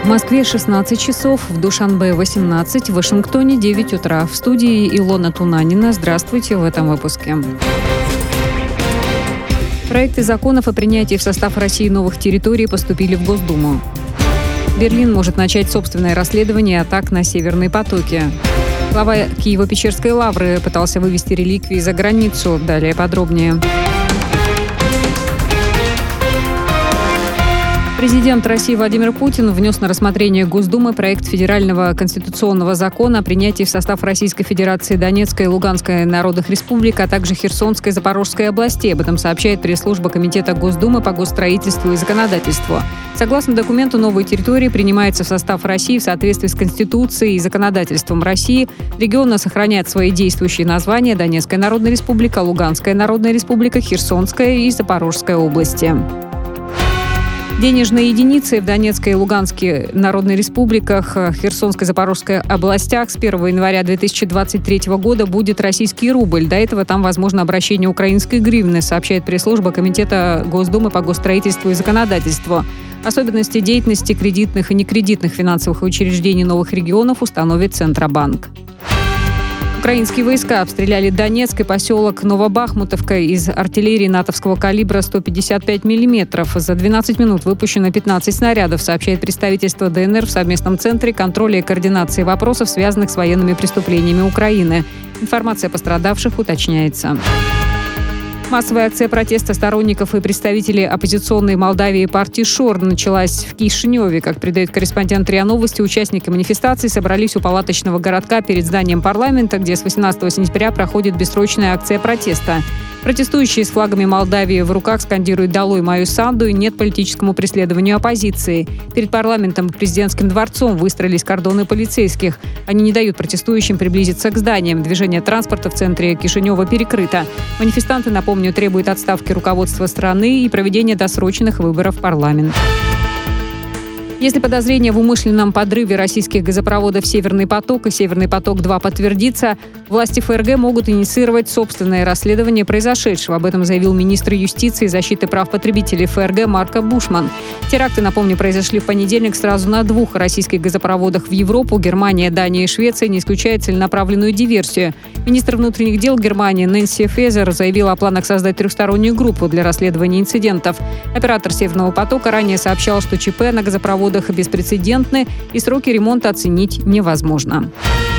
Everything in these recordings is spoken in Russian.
В Москве 16 часов, в Душанбе 18, в Вашингтоне 9 утра. В студии Илона Тунанина. Здравствуйте в этом выпуске. Проекты законов о принятии в состав России новых территорий поступили в Госдуму. Берлин может начать собственное расследование атак на северные потоки. Глава Киево-Печерской лавры пытался вывести реликвии за границу. Далее подробнее. Президент России Владимир Путин внес на рассмотрение Госдумы проект федерального конституционного закона о принятии в состав Российской Федерации Донецкой и Луганской народных республик, а также Херсонской и Запорожской областей. Об этом сообщает пресс-служба Комитета Госдумы по госстроительству и законодательству. Согласно документу, новые территории принимаются в состав России в соответствии с Конституцией и законодательством России. Регионы сохраняют свои действующие названия: Донецкая Народная Республика, Луганская Народная Республика, Херсонская и Запорожская области. Денежные единицы в Донецкой и Луганской народной республиках, Херсонской и Запорожской областях с 1 января 2023 года будет российский рубль. До этого там возможно обращение украинской гривны, сообщает пресс-служба Комитета Госдумы по госстроительству и законодательству. Особенности деятельности кредитных и некредитных финансовых учреждений новых регионов установит Центробанк. Украинские войска обстреляли Донецк и поселок Новобахмутовка из артиллерии натовского калибра 155 мм. За 12 минут выпущено 15 снарядов, сообщает представительство ДНР в совместном центре контроля и координации вопросов, связанных с военными преступлениями Украины. Информация о пострадавших уточняется. Массовая акция протеста сторонников и представителей оппозиционной Молдавии партии ШОР началась в Кишиневе. Как передает корреспондент РИА Новости, участники манифестации собрались у палаточного городка перед зданием парламента, где с 18 сентября проходит бессрочная акция протеста. Протестующие с флагами Молдавии в руках скандируют «Долой мою Санду» и «Нет политическому преследованию оппозиции». Перед парламентом и президентским дворцом выстроились кордоны полицейских. Они не дают протестующим приблизиться к зданиям. Движение транспорта в центре Кишинева перекрыто. Манифестанты, напомню, требуют отставки руководства страны и проведения досрочных выборов в парламент. Если подозрение в умышленном подрыве российских газопроводов «Северный поток» и «Северный поток-2» подтвердится, власти ФРГ могут инициировать собственное расследование произошедшего. Об этом заявил министр юстиции и защиты прав потребителей ФРГ Марко Бушман. Теракты, напомню, произошли в понедельник сразу на 2 российских газопроводах в Европу. Германия, Дания и Швеция не исключают целенаправленную диверсию. Министр внутренних дел Германии Нэнси Фезер заявила о планах создать трехстороннюю группу для расследования инцидентов. Оператор «Северного потока» ранее сообщал, что ЧП на газопроводах беспрецедентны и сроки ремонта оценить невозможно.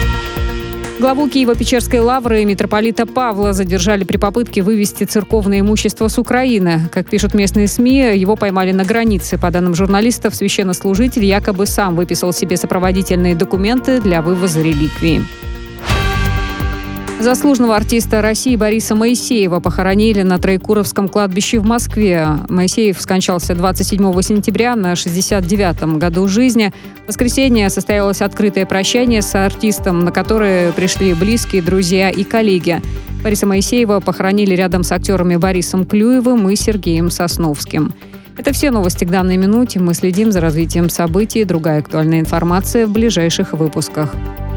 Главу Киево-Печерской лавры митрополита Павла задержали при попытке вывести церковное имущество с Украины. Как пишут местные СМИ, его поймали на границе. По данным журналистов, священнослужитель якобы сам выписал себе сопроводительные документы для вывоза реликвий. Заслуженного артиста России Бориса Моисеева похоронили на Троекуровском кладбище в Москве. Моисеев скончался 27 сентября на 69-м году жизни. В воскресенье состоялось открытое прощание с артистом, на которое пришли близкие, друзья и коллеги. Бориса Моисеева похоронили рядом с актерами Борисом Клюевым и Сергеем Сосновским. Это все новости к данной минуте. Мы следим за развитием событий. Другая актуальная информация в ближайших выпусках.